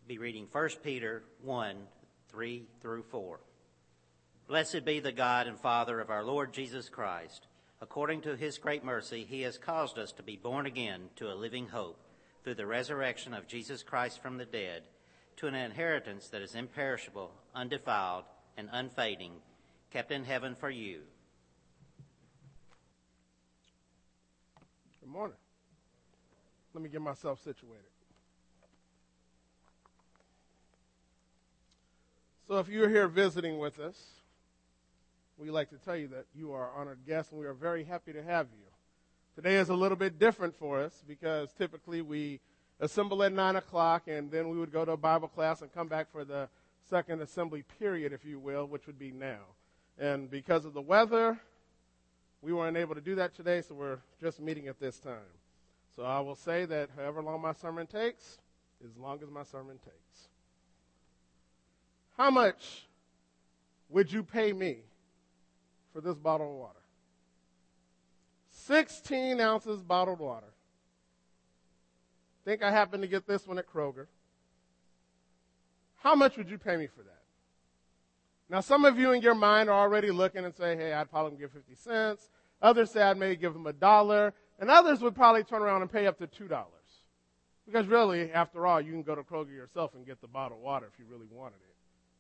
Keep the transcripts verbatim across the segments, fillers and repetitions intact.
Be reading First Peter one, three through four. Blessed be the God and Father of our Lord Jesus Christ. According to his great mercy, he has caused us to be born again to a living hope through the resurrection of Jesus Christ from the dead, to an inheritance that is imperishable, undefiled, and unfading, kept in heaven for you. Good morning. Let me get myself situated. So if you're here visiting with us, we'd like to tell you that you are our honored guests, and we are very happy to have you. Today is a little bit different for us because typically we assemble at nine o'clock, and then we would go to a Bible class and come back for the second assembly period, if you will, which would be now. And because of the weather, we weren't able to do that today, so we're just meeting at this time. So I will say that however long my sermon takes, as long as my sermon takes. How much would you pay me for this bottle of water? sixteen ounces bottled water. Think I happened to get this one at Kroger. How much would you pay me for that? Now, some of you in your mind are already looking and say, hey, I'd probably give fifty cents. Others say I'd maybe give them a dollar. And others would probably turn around and pay up to two dollars. Because really, after all, you can go to Kroger yourself and get the bottled water if you really wanted it.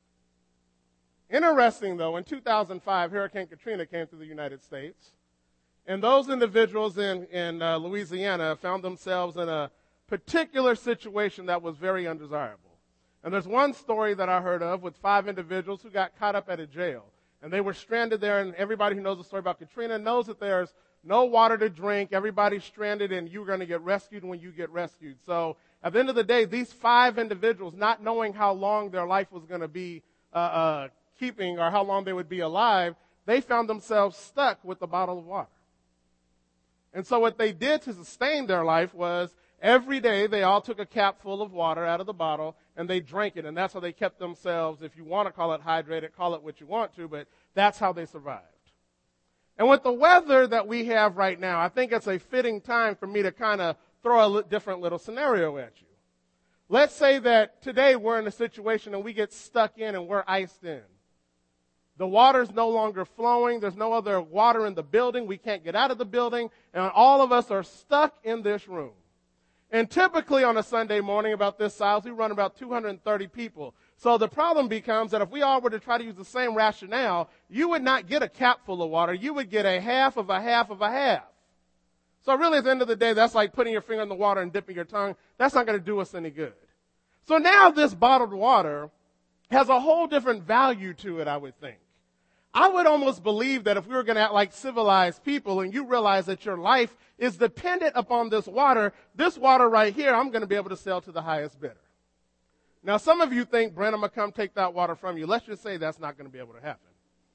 Interesting, though, in two thousand five, Hurricane Katrina came through the United States. And those individuals in, in uh, Louisiana found themselves in a particular situation that was very undesirable. And there's one story that I heard of with five individuals who got caught up at a jail. And they were stranded there, and everybody who knows the story about Katrina knows that there's no water to drink. Everybody's stranded, and you're going to get rescued when you get rescued. So at the end of the day, these five individuals, not knowing how long their life was going to be uh, uh, keeping or how long they would be alive, they found themselves stuck with a bottle of water. And so what they did to sustain their life was every day they all took a cap full of water out of the bottle and they drank it. And that's how they kept themselves, if you want to call it hydrated, call it what you want to, but that's how they survived. And with the weather that we have right now, I think it's a fitting time for me to kind of throw a different little scenario at you. Let's say that today we're in a situation and we get stuck in and we're iced in. The water's no longer flowing. There's no other water in the building. We can't get out of the building. And all of us are stuck in this room. And typically on a Sunday morning about this size, we run about two hundred thirty people. So the problem becomes that if we all were to try to use the same rationale, you would not get a cap full of water. You would get a half of a half of a half. So really at the end of the day, that's like putting your finger in the water and dipping your tongue. That's not going to do us any good. So now this bottled water has a whole different value to it, I would think. I would almost believe that if we were going to act like civilized people and you realize that your life is dependent upon this water, this water right here, I'm going to be able to sell to the highest bidder. Now, some of you think, Brent, I'm going to come take that water from you. Let's just say that's not going to be able to happen.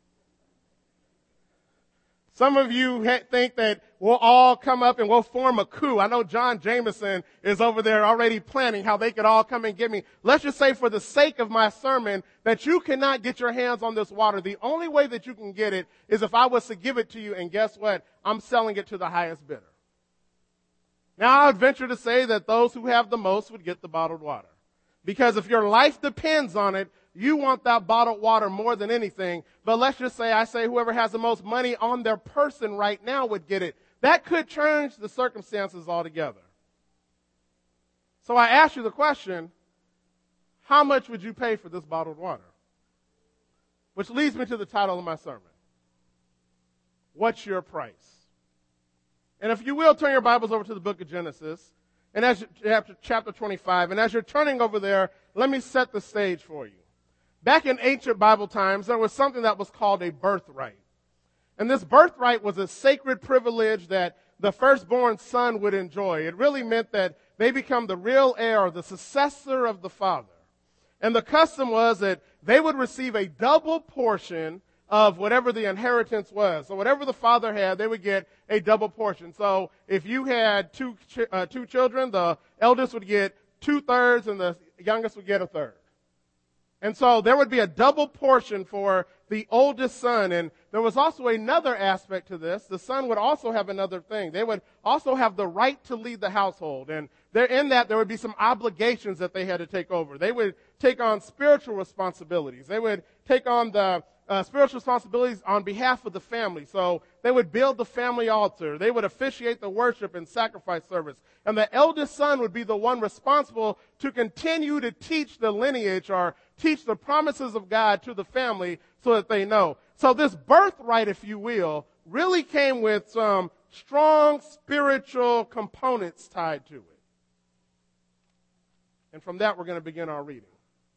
Some of you ha- think that we'll all come up and we'll form a coup. I know John Jameson is over there already planning how they could all come and get me. Let's just say for the sake of my sermon that you cannot get your hands on this water. The only way that you can get it is if I was to give it to you, and guess what? I'm selling it to the highest bidder. Now, I would venture to say that those who have the most would get the bottled water. Because if your life depends on it, you want that bottled water more than anything. But let's just say I say whoever has the most money on their person right now would get it. That could change the circumstances altogether. So I ask you the question, how much would you pay for this bottled water? Which leads me to the title of my sermon. What's your price? And if you will, turn your Bibles over to the book of Genesis. And as chapter twenty-five, and as you're turning over there, let me set the stage for you. Back in ancient Bible times, there was something that was called a birthright. And this birthright was a sacred privilege that the firstborn son would enjoy. It really meant that they become the real heir, the successor of the father. And the custom was that they would receive a double portion of whatever the inheritance was. So whatever the father had, they would get a double portion. So if you had two ch- uh, two children, the eldest would get two-thirds and the youngest would get a third. And so there would be a double portion for the oldest son. And there was also another aspect to this. The son would also have another thing. They would also have the right to lead the household. And There, in that, there would be some obligations that they had to take over. They would take on spiritual responsibilities. They would take on the uh, spiritual responsibilities on behalf of the family. So they would build the family altar. They would officiate the worship and sacrifice service. And the eldest son would be the one responsible to continue to teach the lineage or teach the promises of God to the family so that they know. So this birthright, if you will, really came with some strong spiritual components tied to it. And from that, we're going to begin our reading.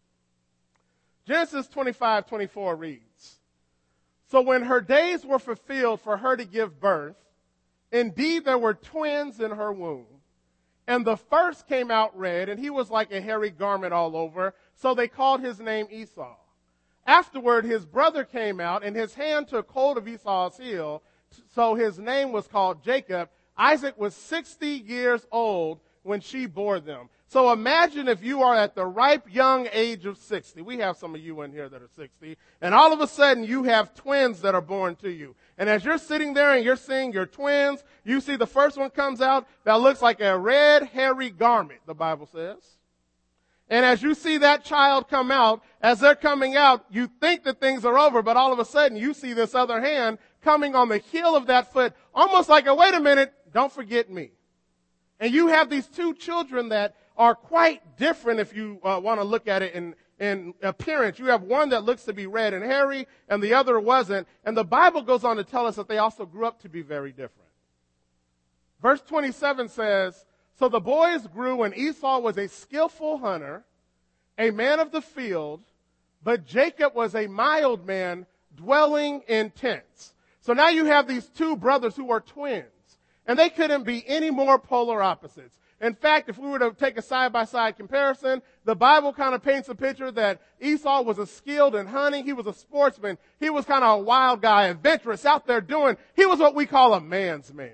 Genesis twenty-five twenty-four reads, "So when her days were fulfilled for her to give birth, indeed there were twins in her womb. And the first came out red, and he was like a hairy garment all over, so they called his name Esau. Afterward, his brother came out, and his hand took hold of Esau's heel, so his name was called Jacob. Isaac was sixty years old when she bore them." So imagine if you are at the ripe young age of sixty. We have some of you in here that are sixty. And all of a sudden you have twins that are born to you. And as you're sitting there and you're seeing your twins, you see the first one comes out that looks like a red hairy garment, the Bible says. And as you see that child come out, as they're coming out, you think that things are over, but all of a sudden you see this other hand coming on the heel of that foot, almost like a, wait a minute, don't forget me. And you have these two children that are quite different if you uh, want to look at it in, in appearance. You have one that looks to be red and hairy, and the other wasn't. And the Bible goes on to tell us that they also grew up to be very different. Verse twenty-seven says, "So the boys grew, and Esau was a skillful hunter, a man of the field, but Jacob was a mild man, dwelling in tents." So now you have these two brothers who are twins, and they couldn't be any more polar opposites. In fact, if we were to take a side-by-side comparison, the Bible kind of paints a picture that Esau was a skilled in hunting. He was a sportsman. He was kind of a wild guy, adventurous, out there doing. He was what we call a man's man.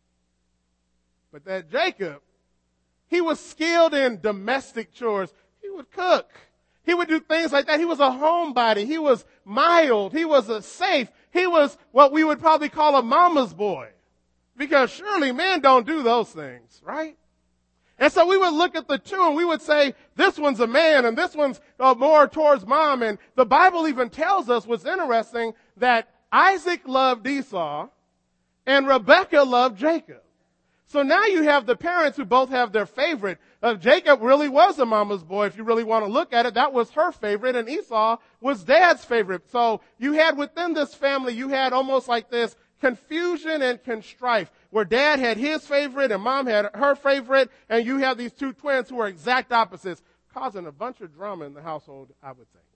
But that Jacob, he was skilled in domestic chores. He would cook. He would do things like that. He was a homebody. He was mild. He was a safe. He was what we would probably call a mama's boy. Because surely men don't do those things, right? And so we would look at the two and we would say, this one's a man and this one's uh, more towards mom. And the Bible even tells us what's interesting, that Isaac loved Esau and Rebekah loved Jacob. So now you have the parents who both have their favorite. Uh, Jacob really was a mama's boy. If you really want to look at it, that was her favorite, and Esau was dad's favorite. So you had within this family, you had almost like this confusion and constrife, where dad had his favorite and mom had her favorite, and you have these two twins who are exact opposites, causing a bunch of drama in the household, I would think.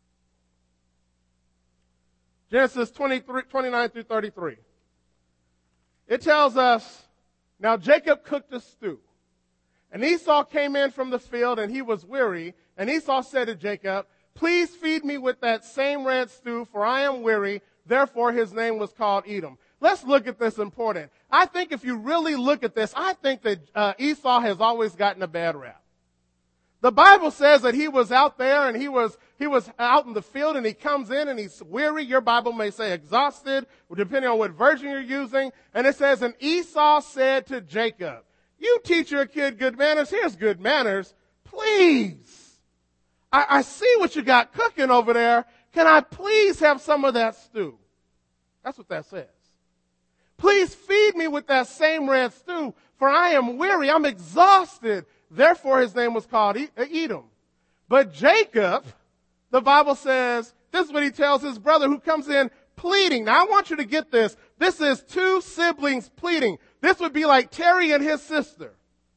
Genesis twenty-three, twenty-nine through thirty-three. It tells us, "Now Jacob cooked a stew, and Esau came in from the field, and he was weary. And Esau said to Jacob, 'Please feed me with that same red stew, for I am weary.' Therefore his name was called Edom." Let's look at this important. I think if you really look at this, I think that uh, Esau has always gotten a bad rap. The Bible says that he was out there and he was he was out in the field, and he comes in and he's weary. Your Bible may say exhausted, depending on what version you're using. And it says, "And Esau said to Jacob, 'You teach your kid good manners. Here's good manners. Please, I, I see what you got cooking over there. Can I please have some of that stew?'" That's what that says. "Please feed me with that same red stew, for I am weary. I'm exhausted." Therefore his name was called Edom. But Jacob, the Bible says, this is what he tells his brother who comes in pleading. Now I want you to get this. This is two siblings pleading. This would be like Terry and his sister.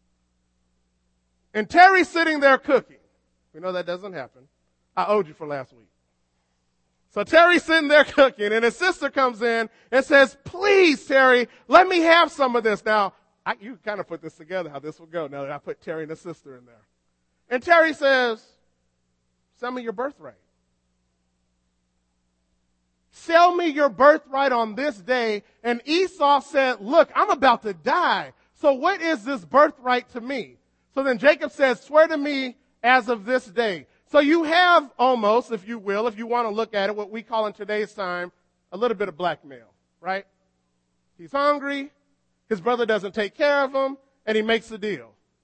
And Terry's sitting there cooking. We know that doesn't happen. I owed you for last week. So Terry's sitting there cooking, and his sister comes in and says, "Please, Terry, let me have some of this." Now, I, you kind of put this together, how this would go, now that I put Terry and his sister in there. And Terry says, "Sell me your birthright. Sell me your birthright on this day." And Esau said, "Look, I'm about to die. So what is this birthright to me?" So then Jacob says, "Swear to me as of this day." So you have almost, if you will, if you want to look at it, what we call in today's time, a little bit of blackmail, right? He's hungry. His brother doesn't take care of him, and he makes a deal.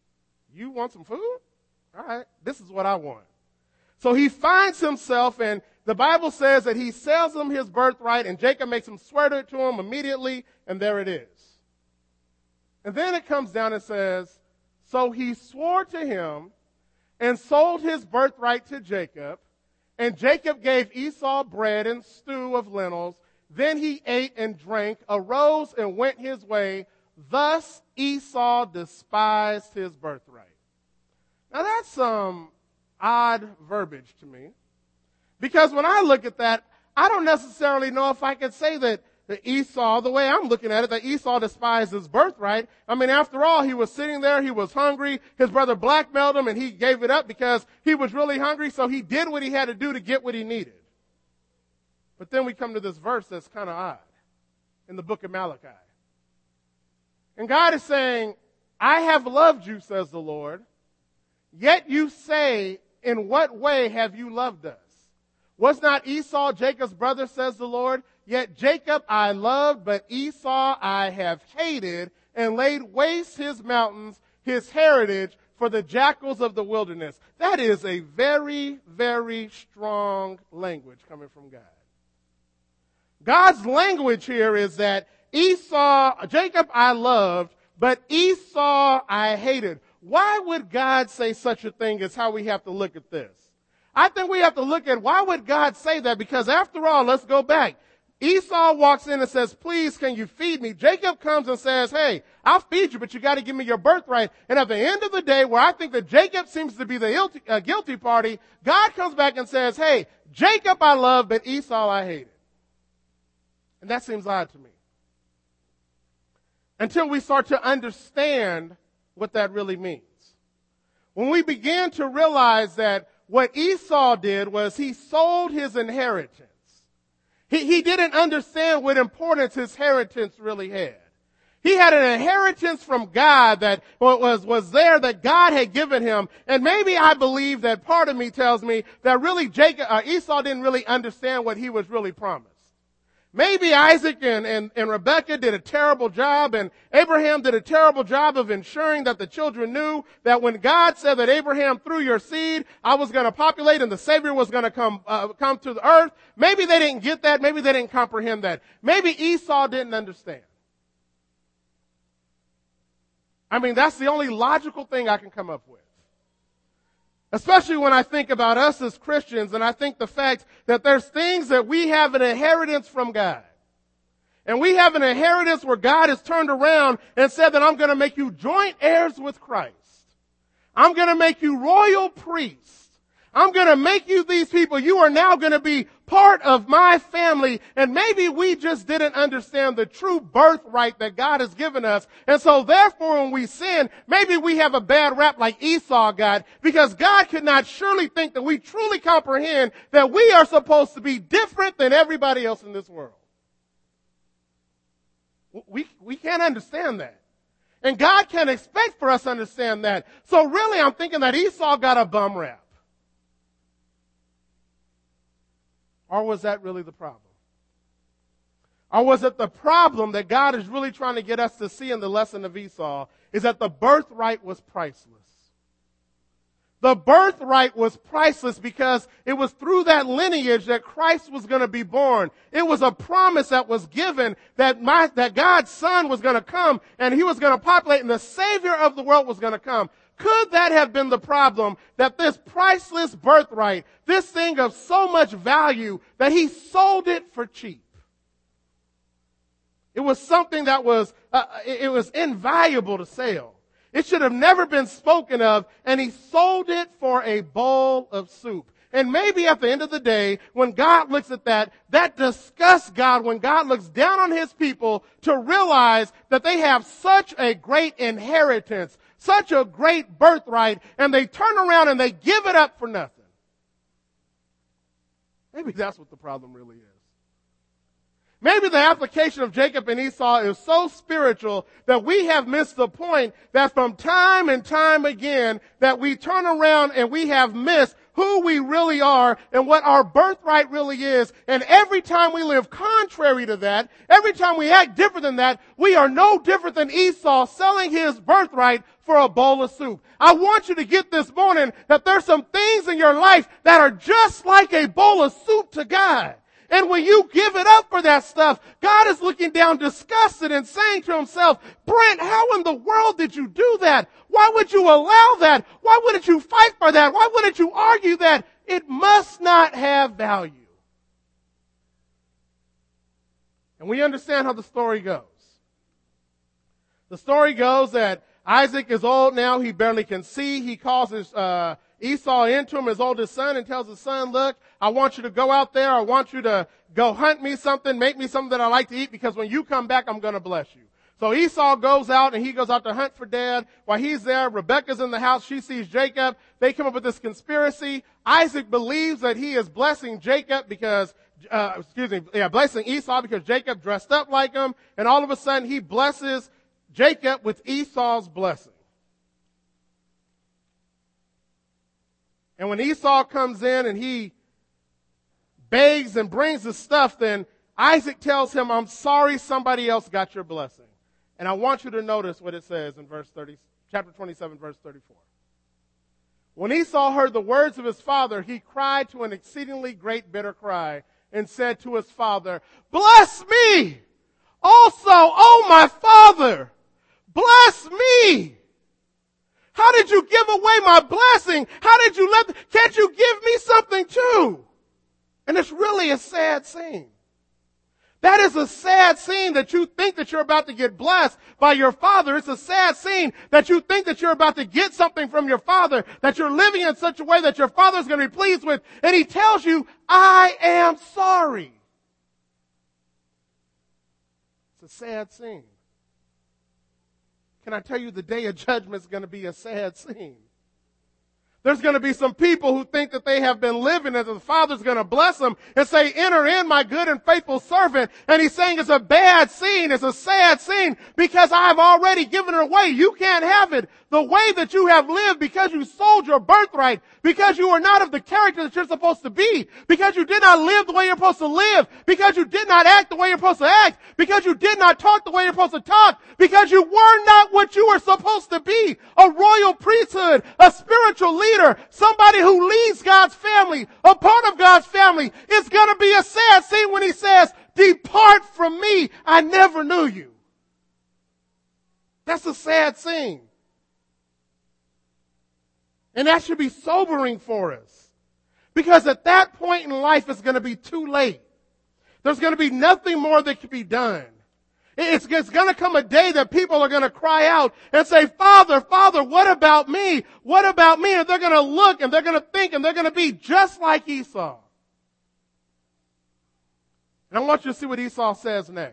You want some food? All right, this is what I want. So he finds himself, and the Bible says that he sells him his birthright, and Jacob makes him swear it to him immediately, and there it is. And then it comes down and says, so he swore to him and sold his birthright to Jacob, and Jacob gave Esau bread and stew of lentils. Then he ate and drank, arose and went his way. Thus Esau despised his birthright. Now that's some odd verbiage to me. Because when I look at that, I don't necessarily know if I could say that that Esau, the way I'm looking at it, that Esau despised his birthright. I mean, after all, he was sitting there, he was hungry, his brother blackmailed him, and he gave it up because he was really hungry, so he did what he had to do to get what he needed. But then we come to this verse that's kind of odd in the book of Malachi. And God is saying, I have loved you, says the Lord, yet you say, in what way have you loved us? Was not Esau Jacob's brother, says the Lord? Yet Jacob I loved, but Esau I have hated, and laid waste his mountains, his heritage, for the jackals of the wilderness. That is a very, very strong language coming from God. God's language here is that Esau, Jacob I loved, but Esau I hated. Why would God say such a thing is how we have to look at this. I think we have to look at why would God say that? Because after all, let's go back. Esau walks in and says, please, can you feed me? Jacob comes and says, hey, I'll feed you, but you got to give me your birthright. And at the end of the day, where I think that Jacob seems to be the guilty, uh, guilty party, God comes back and says, hey, Jacob I love, but Esau I hated. And that seems odd to me. Until we start to understand what that really means. When we begin to realize that what Esau did was he sold his inheritance. He, he didn't understand what importance his inheritance really had. He had an inheritance from God that was, was there that God had given him. And maybe I believe that part of me tells me that really Jacob, uh, Esau didn't really understand what he was really promised. Maybe Isaac and, and, and Rebekah did a terrible job, and Abraham did a terrible job of ensuring that the children knew that when God said that Abraham, through your seed, I was going to populate and the Savior was going to come, uh, come to the earth. Maybe they didn't get that. Maybe they didn't comprehend that. Maybe Esau didn't understand. I mean, that's the only logical thing I can come up with. Especially when I think about us as Christians, and I think the fact that there's things that we have an inheritance from God. And we have an inheritance where God has turned around and said that I'm going to make you joint heirs with Christ. I'm going to make you royal priests. I'm going to make you these people. You are now going to be part of my family. And maybe we just didn't understand the true birthright that God has given us. And so therefore when we sin, maybe we have a bad rap like Esau got, because God could not surely think that we truly comprehend that we are supposed to be different than everybody else in this world. We, we can't understand that. And God can't expect for us to understand that. So really I'm thinking that Esau got a bum rap. Or was that really the problem? Or was it the problem that God is really trying to get us to see in the lesson of Esau is that the birthright was priceless. The birthright was priceless because it was through that lineage that Christ was going to be born. It was a promise that was given that my, that God's son was going to come and he was going to populate and the Savior of the world was going to come. Could that have been the problem, that this priceless birthright, this thing of so much value, that he sold it for cheap? It was something that was, uh, it was invaluable to sell. It should have never been spoken of, and he sold it for a bowl of soup. And maybe at the end of the day, when God looks at that, that disgusts God when God looks down on his people to realize that they have such a great inheritance, such a great birthright, and they turn around and they give it up for nothing. Maybe that's what the problem really is. Maybe the application of Jacob and Esau is so spiritual that we have missed the point that from time and time again that we turn around and we have missed who we really are and what our birthright really is. And every time we live contrary to that, every time we act different than that, we are no different than Esau selling his birthright for a bowl of soup. I want you to get this morning that there's some things in your life that are just like a bowl of soup to God. And when you give it up for that stuff, God is looking down disgusted and saying to himself, Brent, how in the world did you do that? Why would you allow that? Why wouldn't you fight for that? Why wouldn't you argue that? It must not have value. And we understand how the story goes. The story goes that Isaac is old now. He barely can see. He calls his, uh, Esau into him, his oldest son, and tells his son, look, I want you to go out there. I want you to go hunt me something, make me something that I like to eat, because when you come back, I'm going to bless you. So Esau goes out and he goes out to hunt for dad. While he's there, Rebekah's in the house. She sees Jacob. They come up with this conspiracy. Isaac believes that he is blessing Jacob because, uh, excuse me, yeah, blessing Esau because Jacob dressed up like him. And all of a sudden he blesses Jacob with Esau's blessing. And when Esau comes in and he begs and brings the stuff, then Isaac tells him, I'm sorry somebody else got your blessing. And I want you to notice what it says in verse thirty, chapter twenty-seven, verse thirty-four. When Esau heard the words of his father, he cried to an exceedingly great bitter cry and said to his father, bless me also, O my father, bless me. How did you give away my blessing? How did you let, can't you give me something too? And it's really a sad scene. That is a sad scene that you think that you're about to get blessed by your father. It's a sad scene that you think that you're about to get something from your father, that you're living in such a way that your father's going to be pleased with. And he tells you, I am sorry. It's a sad scene. Can I tell you the day of judgment is going to be a sad scene? There's going to be some people who think that they have been living and the Father's going to bless them and say, enter in, my good and faithful servant. And he's saying it's a bad scene. It's a sad scene because I've already given it away. You can't have it. The way that you have lived because you sold your birthright, because you are not of the character that you're supposed to be, because you did not live the way you're supposed to live, because you did not act the way you're supposed to act, because you did not talk the way you're supposed to talk, because you were not what you were supposed to be, a royal priesthood, a spiritual leader, somebody who leads God's family, a part of God's family. It's going to be a sad scene when he says, depart from me, I never knew you. That's a sad scene. And that should be sobering for us. Because at that point in life, it's going to be too late. There's going to be nothing more that can be done. It's, it's going to come a day that people are going to cry out and say, Father, Father, what about me? What about me? And they're going to look and they're going to think and they're going to be just like Esau. And I want you to see what Esau says next.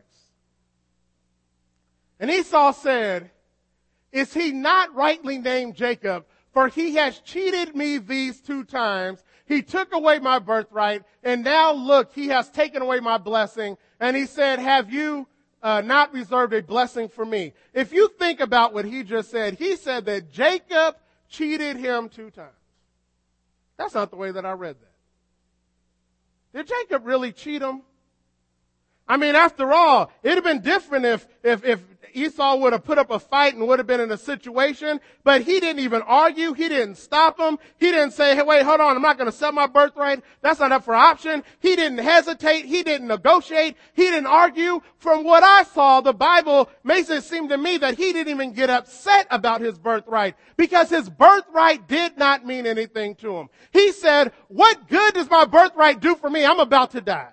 And Esau said, is he not rightly named Jacob? For he has cheated me these two times. He took away my birthright, and now look, he has taken away my blessing. And he said, have you uh, not reserved a blessing for me? If you think about what he just said, he said that Jacob cheated him two times. That's not the way that I read that. Did Jacob really cheat him? I mean, after all, it'd have been different if, if, if Esau would have put up a fight and would have been in a situation, but he didn't even argue. He didn't stop him. He didn't say, hey, wait, hold on, I'm not going to sell my birthright. That's not up for option. He didn't hesitate. He didn't negotiate. He didn't argue. From what I saw, the Bible makes it seem to me that he didn't even get upset about his birthright because his birthright did not mean anything to him. He said, what good does my birthright do for me? I'm about to die.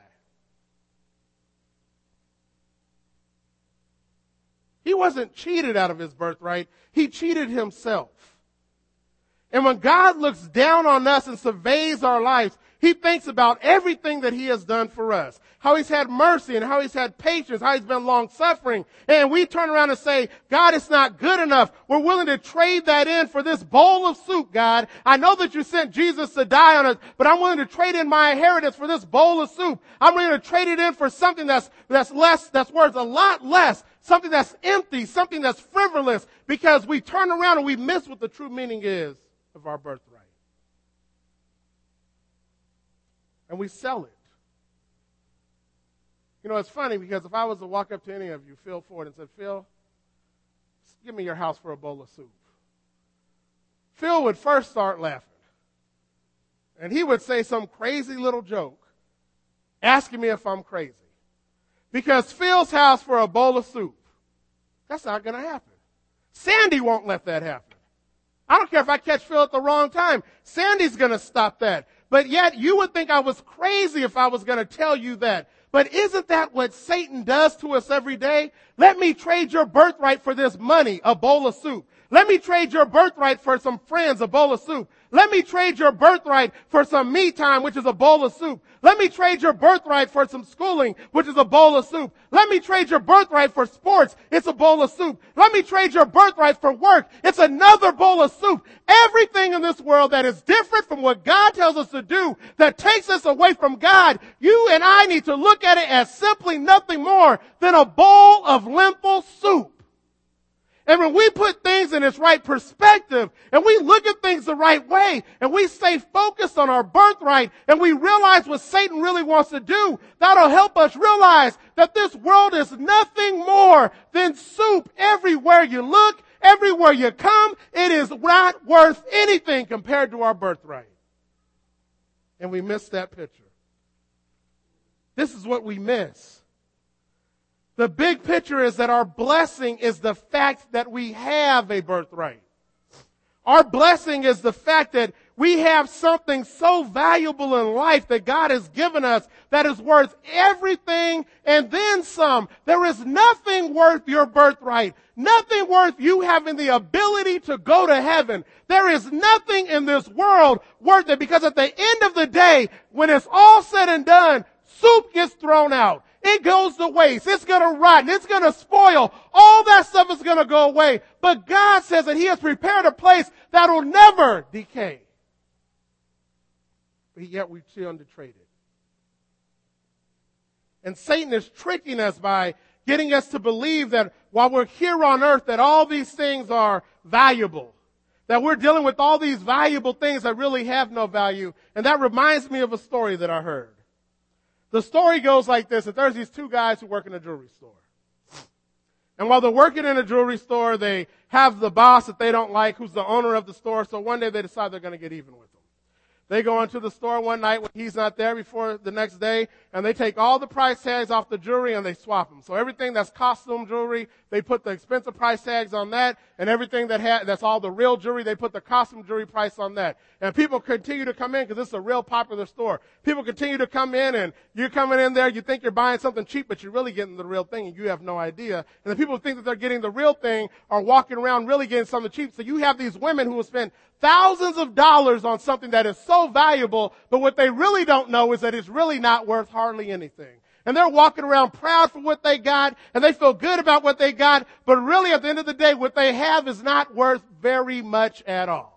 He wasn't cheated out of his birthright. He cheated himself. And when God looks down on us and surveys our lives, he thinks about everything that he has done for us. How he's had mercy and how he's had patience, how he's been long suffering. And we turn around and say, God, it's not good enough. We're willing to trade that in for this bowl of soup, God. I know that you sent Jesus to die on us, but I'm willing to trade in my inheritance for this bowl of soup. I'm willing to trade it in for something that's, that's less, that's worth a lot less. Something that's empty, something that's frivolous, because we turn around and we miss what the true meaning is of our birthright. we sell it. You know, it's funny because if I was to walk up to any of you, Phil Ford, and said, Phil, give me your house for a bowl of soup, Phil would first start laughing. And he would say some crazy little joke asking me if I'm crazy. Because Phil's house for a bowl of soup, that's not going to happen. Sandy won't let that happen. I don't care if I catch Phil at the wrong time. Sandy's going to stop that. But yet you would think I was crazy if I was going to tell you that. But isn't that what Satan does to us every day? Let me trade your birthright for this money, a bowl of soup. Let me trade your birthright for some friends, a bowl of soup. Let me trade your birthright for some me time, which is a bowl of soup. Let me trade your birthright for some schooling, which is a bowl of soup. Let me trade your birthright for sports. It's a bowl of soup. Let me trade your birthright for work. It's another bowl of soup. Everything in this world that is different from what God tells us to do, that takes us away from God, you and I need to look at it as simply nothing more than a bowl of lentil soup. And when we put things in its right perspective, and we look at things the right way, and we stay focused on our birthright, and we realize what Satan really wants to do, that'll help us realize that this world is nothing more than soup. Everywhere you look, everywhere you come, it is not worth anything compared to our birthright. And we miss that picture. This is what we miss. The big picture is that our blessing is the fact that we have a birthright. Our blessing is the fact that we have something so valuable in life that God has given us that is worth everything and then some. There is nothing worth your birthright. Nothing worth you having the ability to go to heaven. There is nothing in this world worth it, because at the end of the day, when it's all said and done, soup gets thrown out. It goes to waste. It's going to rot. It's going to spoil. All that stuff is going to go away. But God says that He has prepared a place that will never decay. But yet we choose to trade it. And Satan is tricking us by getting us to believe that while we're here on earth, that all these things are valuable. That we're dealing with all these valuable things that really have no value. And that reminds me of a story that I heard. The story goes like this, that there's these two guys who work in a jewelry store. And while they're working in a jewelry store, they have the boss that they don't like, who's the owner of the store, so one day they decide they're going to get even with him. They go into the store one night when he's not there before the next day, and they take all the price tags off the jewelry and they swap them. So everything that's costume jewelry, they put the expensive price tags on that, and everything that ha- that's all the real jewelry, they put the costume jewelry price on that. And people continue to come in because this is a real popular store. People continue to come in, and you're coming in there, you think you're buying something cheap, but you're really getting the real thing, and you have no idea. And the people who think that they're getting the real thing are walking around really getting something cheap. So you have these women who will spend thousands of dollars on something that is so valuable, but what they really don't know is that it's really not worth hardly anything. And they're walking around proud for what they got, and they feel good about what they got, but really at the end of the day, what they have is not worth very much at all.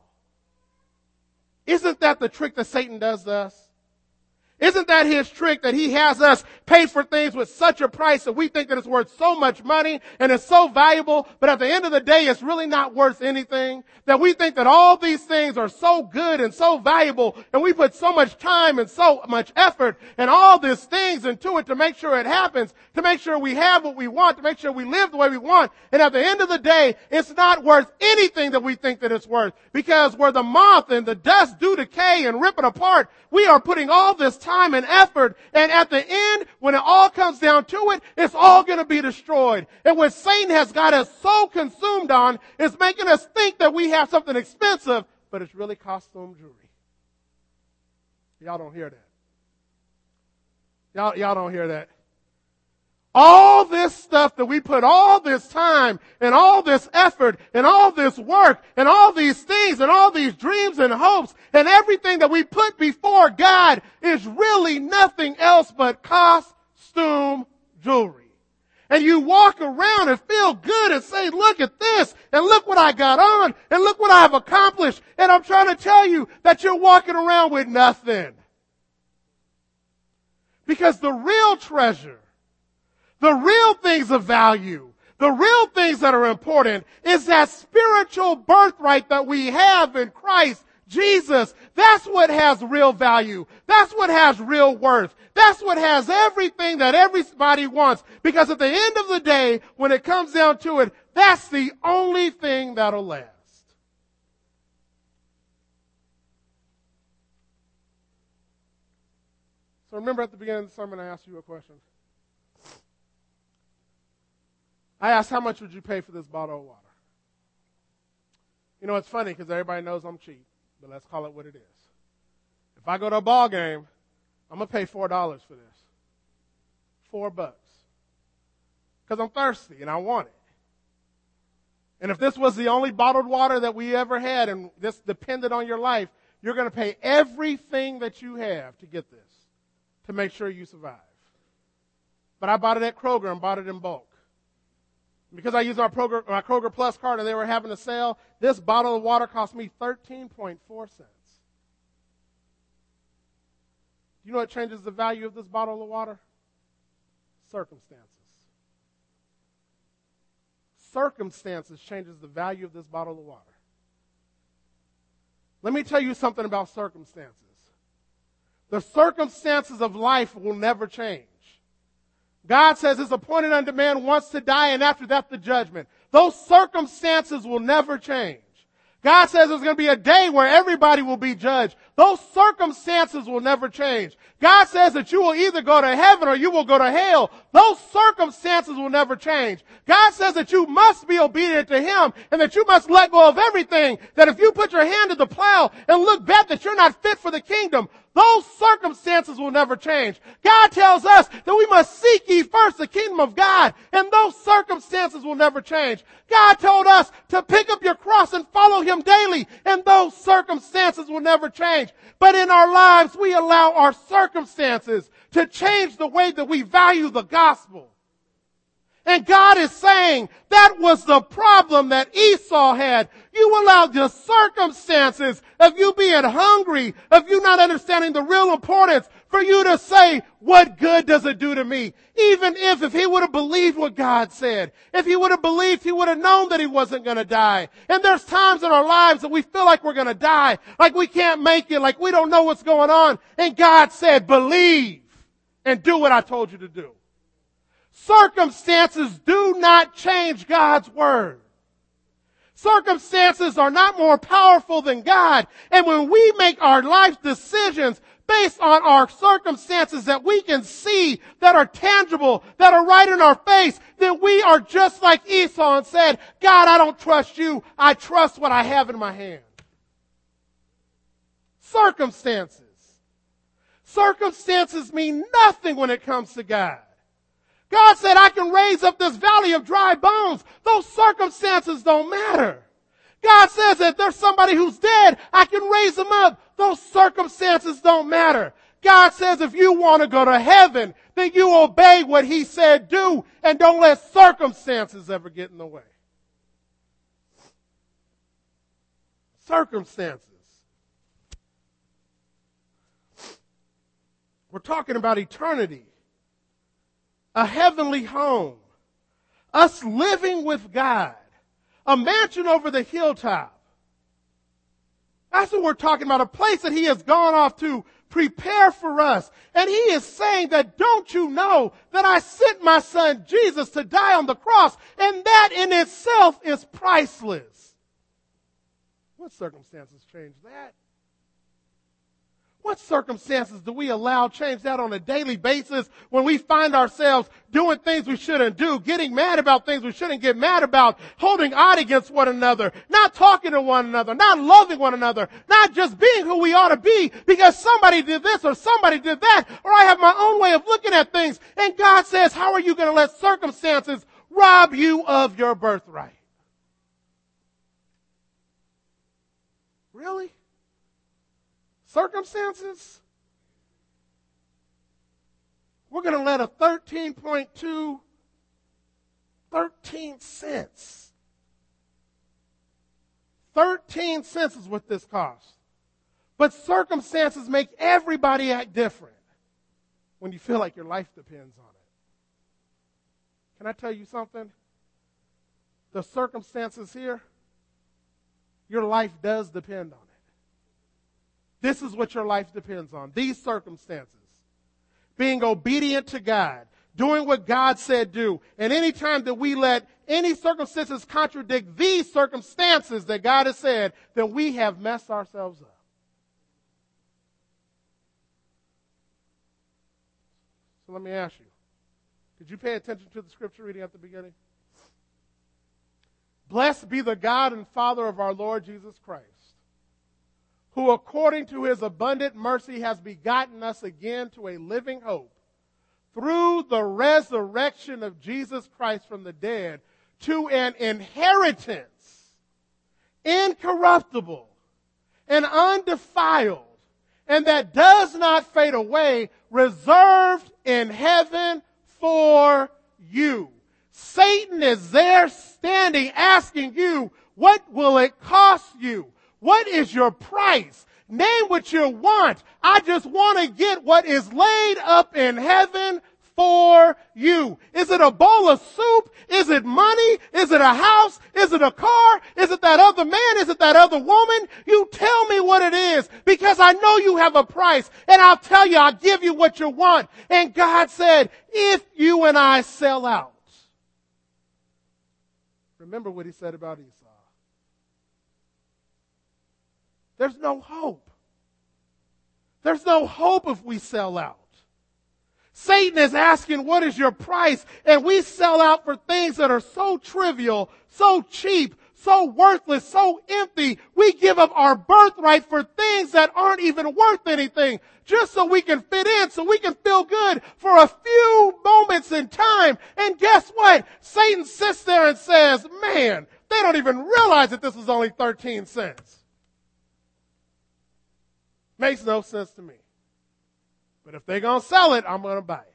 Isn't that the trick that Satan does to us? Isn't that his trick, that he has us pay for things with such a price that we think that it's worth so much money and it's so valuable, but at the end of the day, it's really not worth anything? That we think that all these things are so good and so valuable, and we put so much time and so much effort and all these things into it to make sure it happens, to make sure we have what we want, to make sure we live the way we want. And at the end of the day, it's not worth anything that we think that it's worth, because where the moth and the dust do decay and rip it apart, we are putting all this time and effort, and at the end, when it all comes down to it, it's all going to be destroyed. And what Satan has got us so consumed on is making us think that we have something expensive, but it's really costume jewelry. Y'all don't hear that. Y'all, y'all don't hear that. All this stuff that we put all this time and all this effort and all this work and all these things and all these dreams and hopes and everything that we put before God is really nothing else but costume jewelry. And you walk around and feel good and say, look at this, and look what I got on, and look what I've accomplished. And I'm trying to tell you that you're walking around with nothing. Because the real treasure, the real things of value, the real things that are important is that spiritual birthright that we have in Christ Jesus. That's what has real value. That's what has real worth. That's what has everything that everybody wants. Because at the end of the day, when it comes down to it, that's the only thing that'll last. So remember at the beginning of the sermon, I asked you a question. I asked, how much would you pay for this bottle of water? You know, it's funny because everybody knows I'm cheap, but let's call it what it is. If I go to a ball game, I'm going to pay four dollars for this. Four bucks. Because I'm thirsty and I want it. And if this was the only bottled water that we ever had and this depended on your life, you're going to pay everything that you have to get this, to make sure you survive. But I bought it at Kroger and bought it in bulk. Because I used my Kroger, my Kroger Plus card and they were having a sale, this bottle of water cost me thirteen point four cents. You know what changes the value of this bottle of water? Circumstances. Circumstances changes the value of this bottle of water. Let me tell you something about circumstances. The circumstances of life will never change. God says it's appointed unto man once to die, and after that the judgment. Those circumstances will never change. God says there's going to be a day where everybody will be judged. Those circumstances will never change. God says that you will either go to heaven or you will go to hell. Those circumstances will never change. God says that you must be obedient to Him and that you must let go of everything. That if you put your hand to the plow and look back that you're not fit for the kingdom, those circumstances will never change. God tells us that we must seek ye first the kingdom of God, and those circumstances will never change. God told us to pick up your cross and follow Him daily, and those circumstances will never change. But in our lives, we allow our circumstances to change the way that we value the gospel. And God is saying that was the problem that Esau had. You allowed the circumstances of you being hungry, of you not understanding the real importance, for you to say, what good does it do to me? Even if, if he would have believed what God said, if he would have believed, he would have known that he wasn't going to die. And there's times in our lives that we feel like we're going to die, like we can't make it, like we don't know what's going on. And God said, believe and do what I told you to do. Circumstances do not change God's word. Circumstances are not more powerful than God. And when we make our life decisions based on our circumstances that we can see, that are tangible, that are right in our face, then we are just like Esau and said, God, I don't trust you. I trust what I have in my hand. Circumstances. Circumstances mean nothing when it comes to God. God said, I can raise up this valley of dry bones. Those circumstances don't matter. God says that there's somebody who's dead, I can raise them up. Those circumstances don't matter. God says if you want to go to heaven, then you obey what He said do, and don't let circumstances ever get in the way. Circumstances. We're talking about eternity. A heavenly home. Us living with God. A mansion over the hilltop. That's what we're talking about. A place that He has gone off to prepare for us. And He is saying that, don't you know that I sent my Son Jesus to die on the cross, and that in itself is priceless. What circumstances change that? What circumstances do we allow change that on a daily basis when we find ourselves doing things we shouldn't do, getting mad about things we shouldn't get mad about, holding odd against one another, not talking to one another, not loving one another, not just being who we ought to be because somebody did this or somebody did that, or I have my own way of looking at things. And God says, how are you going to let circumstances rob you of your birthright? Really? Circumstances? We're going to let a thirteen point two, thirteen cents. thirteen cents is what this costs. But circumstances make everybody act different when you feel like your life depends on it. Can I tell you something? The circumstances here, your life does depend on it. This is what your life depends on, these circumstances. Being obedient to God, doing what God said do. And anytime that we let any circumstances contradict these circumstances that God has said, then we have messed ourselves up. So let me ask you, did you pay attention to the scripture reading at the beginning? Blessed be the God and Father of our Lord Jesus Christ, who according to his abundant mercy has begotten us again to a living hope through the resurrection of Jesus Christ from the dead, to an inheritance incorruptible and undefiled, and that does not fade away, reserved in heaven for you. Satan is there standing asking you, what will it cost you? What is your price? Name what you want. I just want to get what is laid up in heaven for you. Is it a bowl of soup? Is it money? Is it a house? Is it a car? Is it that other man? Is it that other woman? You tell me what it is, because I know you have a price, and I'll tell you, I'll give you what you want. And God said, if you and I sell out. Remember what he said about Esau. There's no hope. There's no hope if we sell out. Satan is asking, what is your price? And we sell out for things that are so trivial, so cheap, so worthless, so empty. We give up our birthright for things that aren't even worth anything, just so we can fit in, so we can feel good for a few moments in time. And guess what? Satan sits there and says, man, they don't even realize that this is only thirteen cents. Makes no sense to me. But if they're going to sell it, I'm going to buy it.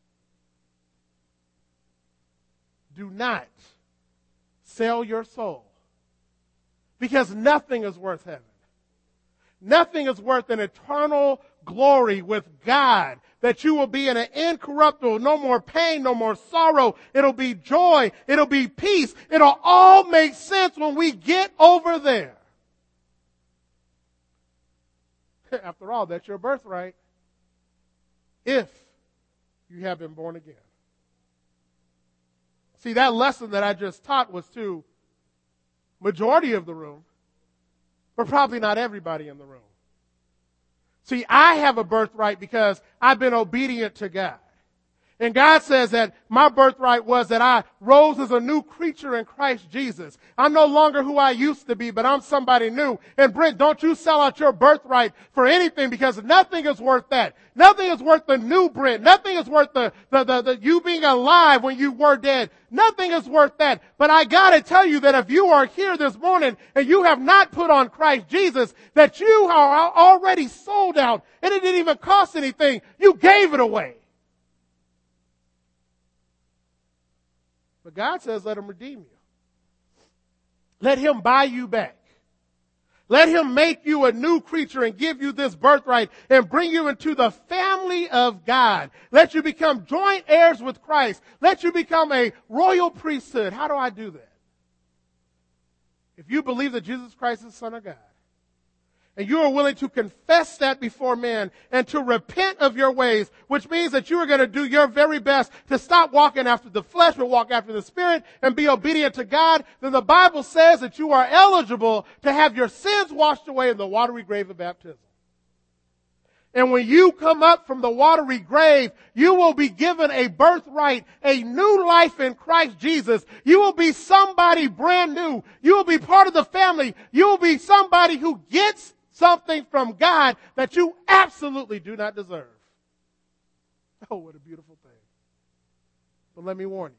Do not sell your soul, because nothing is worth heaven. Nothing is worth an eternal glory with God, that you will be in an incorruptible, no more pain, no more sorrow. It'll be joy. It'll be peace. It'll all make sense when we get over there. After all, that's your birthright, if you have been born again. See, that lesson that I just taught was to majority of the room, but probably not everybody in the room. See, I have a birthright because I've been obedient to God. And God says that my birthright was that I rose as a new creature in Christ Jesus. I'm no longer who I used to be, but I'm somebody new. And Brent, don't you sell out your birthright for anything, because nothing is worth that. Nothing is worth the new Brent. Nothing is worth the, the, the, the you being alive when you were dead. Nothing is worth that. But I gotta tell you that if you are here this morning and you have not put on Christ Jesus, that you are already sold out, and it didn't even cost anything. You gave it away. But God says, let him redeem you. Let him buy you back. Let him make you a new creature and give you this birthright and bring you into the family of God. Let you become joint heirs with Christ. Let you become a royal priesthood. How do I do that? If you believe that Jesus Christ is the Son of God, and you are willing to confess that before men and to repent of your ways, which means that you are going to do your very best to stop walking after the flesh but walk after the Spirit and be obedient to God, then the Bible says that you are eligible to have your sins washed away in the watery grave of baptism. And when you come up from the watery grave, you will be given a birthright, a new life in Christ Jesus. You will be somebody brand new. You will be part of the family. You will be somebody who gets something from God that you absolutely do not deserve. Oh, what a beautiful thing. But let me warn you.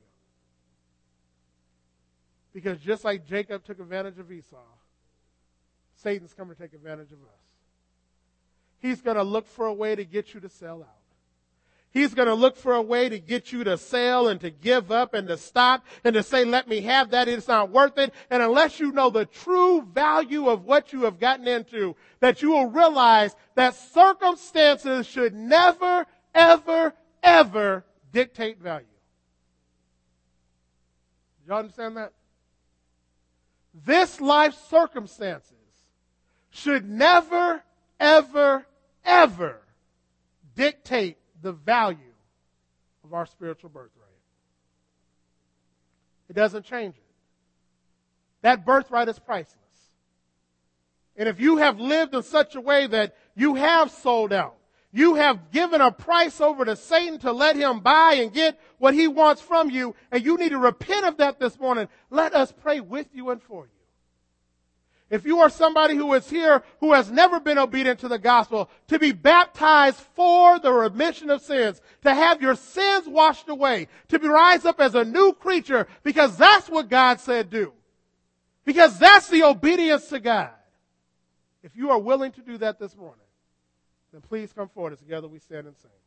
Because just like Jacob took advantage of Esau, Satan's coming to take advantage of us. He's going to look for a way to get you to sell out. He's going to look for a way to get you to sell and to give up and to stop and to say, let me have that. It's not worth it. And unless you know the true value of what you have gotten into, that you will realize that circumstances should never, ever, ever dictate value. Do y'all understand that? This life's circumstances should never, ever, ever dictate the value of our spiritual birthright. It doesn't change it. That birthright is priceless. And if you have lived in such a way that you have sold out, you have given a price over to Satan to let him buy and get what he wants from you, and you need to repent of that this morning, let us pray with you and for you. If you are somebody who is here who has never been obedient to the gospel, to be baptized for the remission of sins, to have your sins washed away, to be rise up as a new creature, because that's what God said do. Because that's the obedience to God. If you are willing to do that this morning, then please come forward as together we stand and sing.